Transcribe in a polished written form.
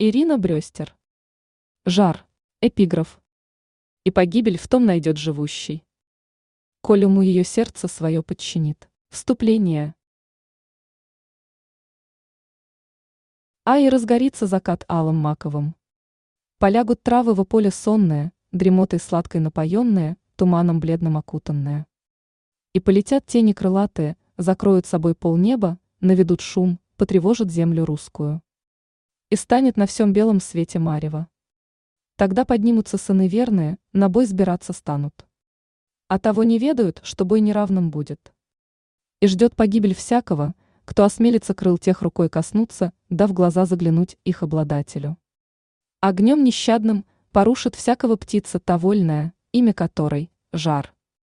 Ирина Брёстер. Жар. Эпиграф. И погибель в том найдет живущий. Коль уму ее сердце свое подчинит. Вступление. А и разгорится закат алым маковым. Полягут травы во поле сонное, дремотой сладкой напоенные, туманом бледным окутанные. И полетят тени крылатые, закроют собой полнеба, наведут шум, потревожат землю русскую. И станет на всем белом свете марево. Тогда поднимутся сыны верные, на бой сбираться станут. А того не ведают, что бой неравным будет. И ждет погибель всякого, кто осмелится крыл тех рукой коснуться, да в глаза заглянуть их обладателю. Огнем нещадным порушит всякого птица та вольная, имя которой – жар.